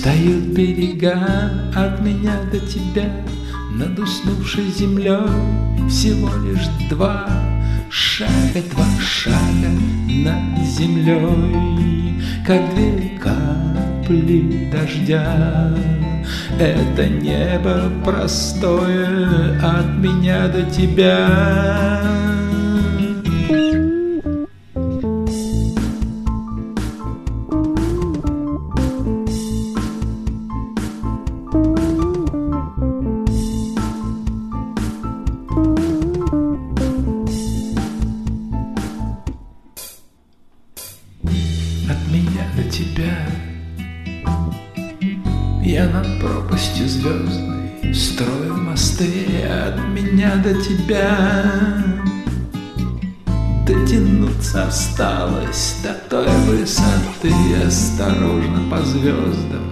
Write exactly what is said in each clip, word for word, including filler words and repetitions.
Встают берега от меня до тебя, над уснувшей землей всего лишь два шага, два шага над землей, как две капли дождя. Это небо простое от меня до тебя. От меня до тебя я над пропастью звездной строю мосты. От меня до тебя дотянуться осталось до той высоты. Осторожно по звездам,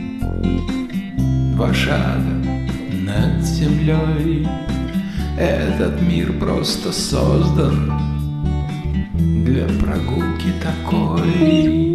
два шага над землей. Этот мир просто создан для прогулки такой.